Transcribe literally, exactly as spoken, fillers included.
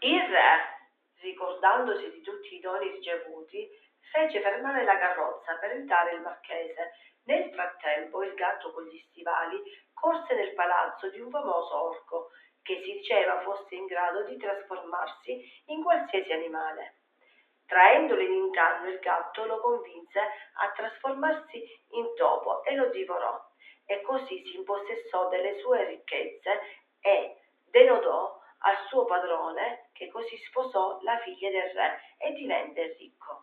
Il re, ricordandosi di tutti i doni ricevuti, fece fermare la carrozza per aiutare il marchese. Nel frattempo il gatto con gli stivali corse nel palazzo di un famoso orco, che si diceva fosse in grado di trasformarsi in qualsiasi animale. Traendolo in inganno, il gatto lo convinse a trasformarsi in topo e lo divorò, e così si impossessò delle sue ricchezze e denodò al suo padrone, che così sposò la figlia del re e divenne ricco.